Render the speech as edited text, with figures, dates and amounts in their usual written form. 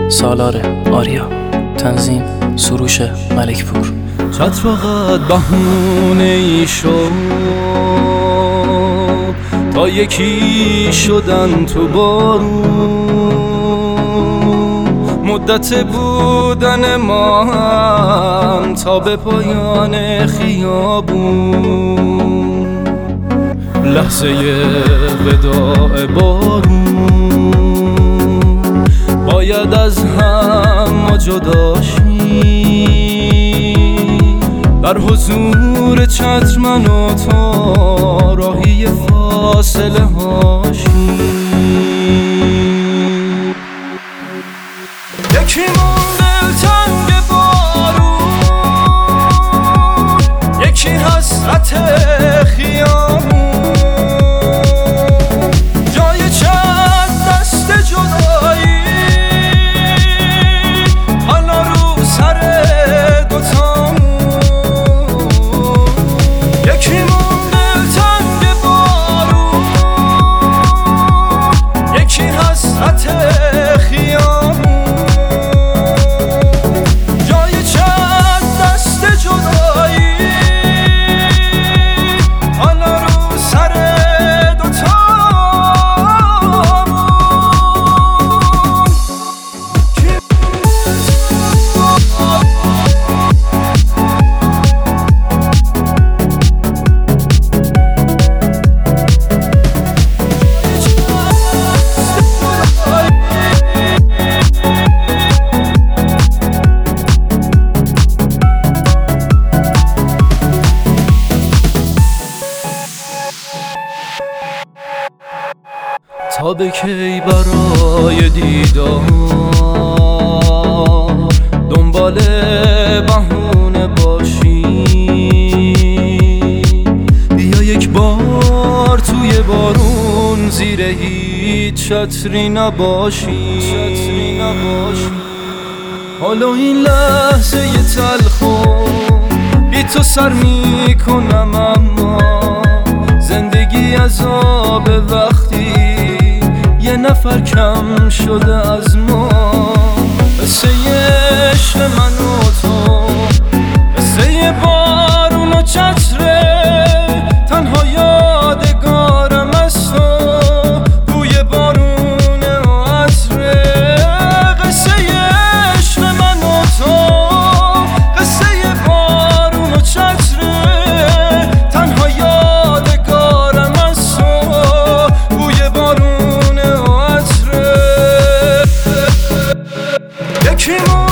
سالار آریا، تنظیم سروش ملکپور. چت فقط بهونه ای شد تا یکی شدن تو بارون، مدت بودن ما هم تا به پایان خیابون، لحظه وداع بارون، باید از هم ما جدا شیم، در حضور چتر من و تو راهی فاصله هاشیم. یکی مونده تنگ بارون، یکی حسرت خیابون، جای چند دست جدایی حالا رو سر دوتامون. یکی مونده تنگ بارون، یکی حسرت خیابون، جای چند دست جدایی حالا رو سر دوتامون. تا به کی برای دیدار دنبال بهونه باشی؟ بیا یک بار توی بارون زیر هیچ چتری نباشی. حالا این لحظه ی تلخو بی تو سر میکنم، اما زندگی عذاب وقتی یه نفر کم شده از ما. قصه عشق من و تو، قصه بارون و چتره، تنها یادگارم از تو بوی بارونه و عطره. قصه عشق من و تو، قصه بارون و چتره، تنها یادگارم از تو بوی بارون. یکی